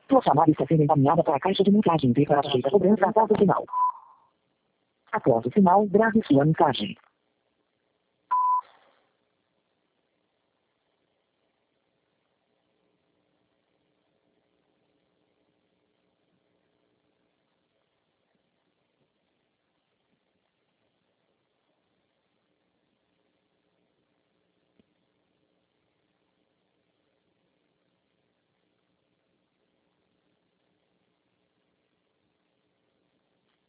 Sua chamada está sendo encaminhada para a caixa de mensagem para sujeita cobrança após o sinal. Após o sinal, grave sua mensagem.